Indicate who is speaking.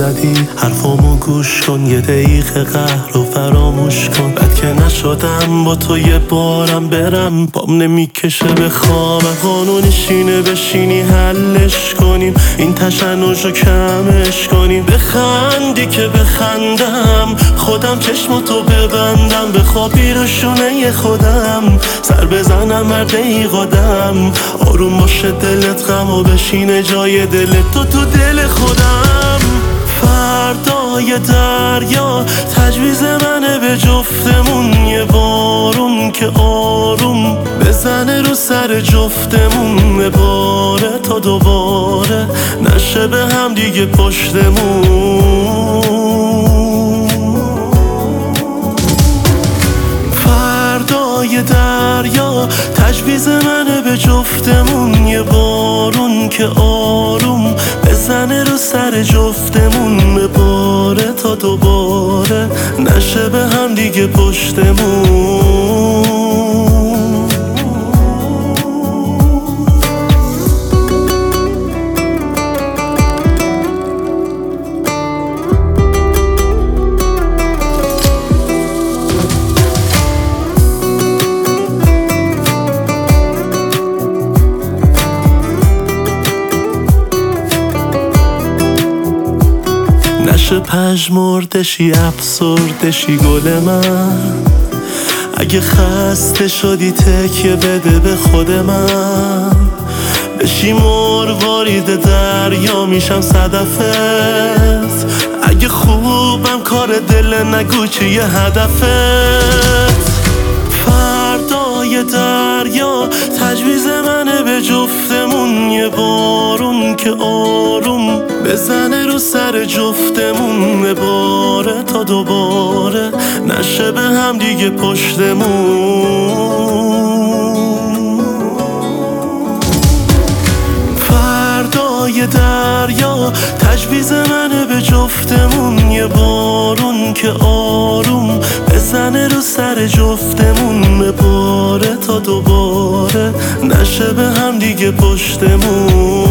Speaker 1: زدی، حرفامو گوش کن، یه دقیقه قهر رو فراموش کن. بد که نشدم با تو یه بارم برم، پام نمیکشه به خواب، قانونش اینه بشینی حلش کنیم، این تشنج رو کمش کنیم. بخندی که بخندم، خودم چشماتو ببندم، بخوابی رو شونه خودم، سر بزنم هر دقیقادم، آروم باشه دلت، غم و بشینه جای دلت تو دل خودم. فردای دریا تجویز منه به جفتمون، یه بارون که آروم بزنه رو سر جفتمون، بباره تا دوباره نشه به هم دیگه پشتمون. فردای دریا تجویز منه به جفتمون، یه بارون که آروم بزنه رو سر جفتمون، بباره تا دوباره نشه به هم دیگه پشتمون. نشه پژمردشی افسردشی گل من، اگه خسته شدی تکیه بده به خود من، بشی مروارید دریا میشم صدفت، اگه خوبم کار دل نگو چیه هدفت. فردای دریا تجویز منه به جفتمون، یه بارون که آروم بزنه رو سر جفتمون، بباره تا دوباره نشه به هم دیگه پشتمون. فردای دریا تجویز منه به جفتمون، یه بارون که آروم بزنه رو سر جفتمون، بباره تا دوباره نشه به هم دیگه پشتمون.